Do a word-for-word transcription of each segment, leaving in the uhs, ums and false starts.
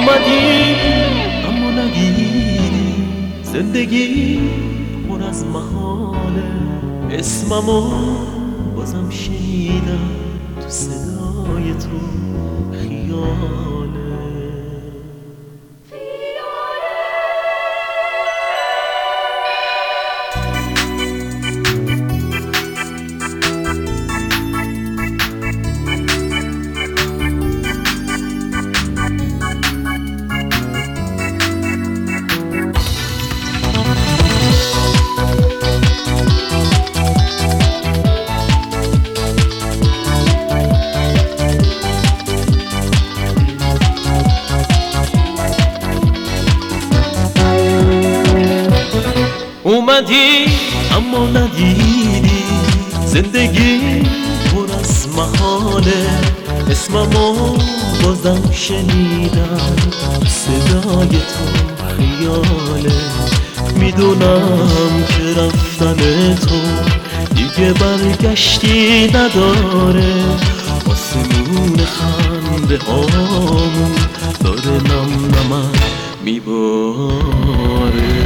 اومدی اما ندیدی، زندگی پر از محاله. اسممو بازم شنیدم تو صدای تو، خیاله. اومدی اما ندیدی، زندگی پر از محاله. اسممو بازم شنیدم صدای تو، خیاله. میدونم که رفتن تو دیگه برگشتی نداره. آسمون خنده هامون داره نم نمک میباره.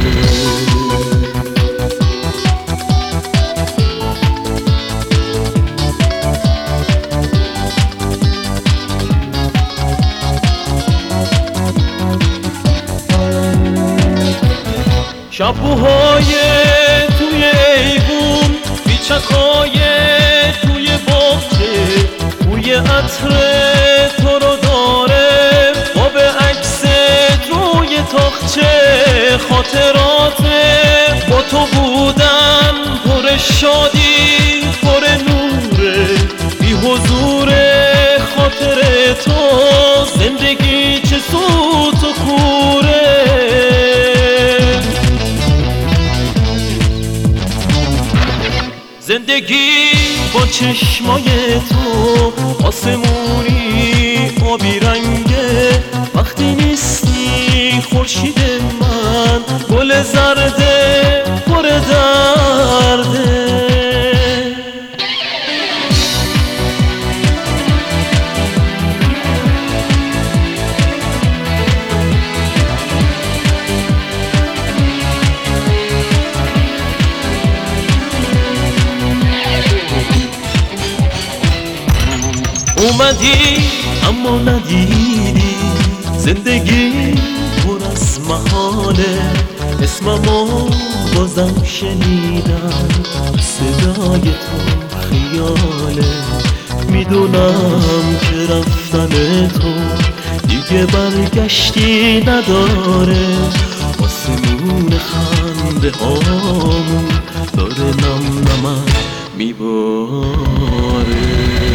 شبوهای توی ایوون، بیچکای توی باغچه، بوی عطر تو رو داره، باب عکست روی تاقچه. خاطرات با تو بودن پر شادی، پر نوره، بی حضور خاطر تو زندگی چه سوت و کوره. زندگی با چشمای تو آسمونی آبی رنگه. وقتی نیستی خورشید من، گل زرده پر درده. اومدی اما ندیدی، زندگی پر از محاله. اسممو بازم شنیدم صدای تو، خیاله. میدونم که رفتن تو دیگه برگشتی نداره. آسمون خنده هامون داره نم نمک میباره.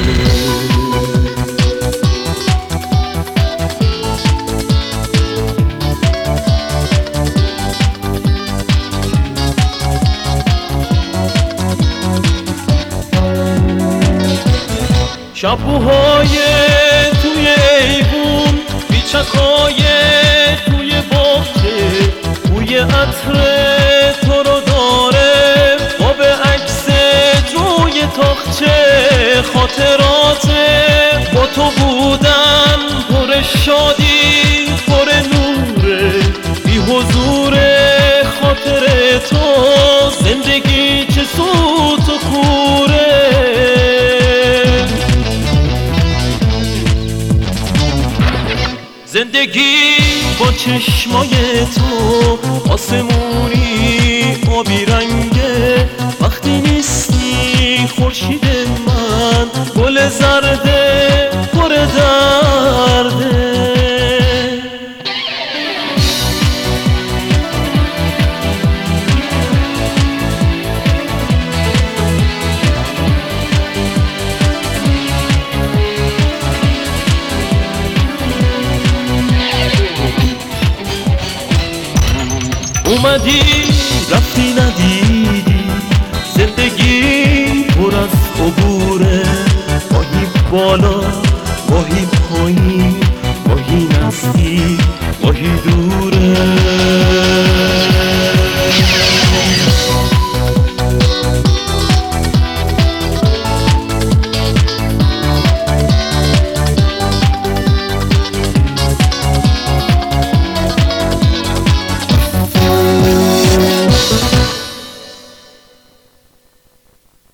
شبوهای توی ایوون، بیچکای توی باغچه، بوی عطر تو رو داره، باب عکست روی تاقچه. خاطرات با تو بودن پر شادی، پر نوره، بی حضور خاطر تو زندگی چه سوت و کوره. زندگی با چشمای تو آسمونی آبی رنگه. وقتی نیستی خورشید من، گل زرده پر درده. اومدی رفتی ندیدی، زندگی پر از عبوره. ماهی بالا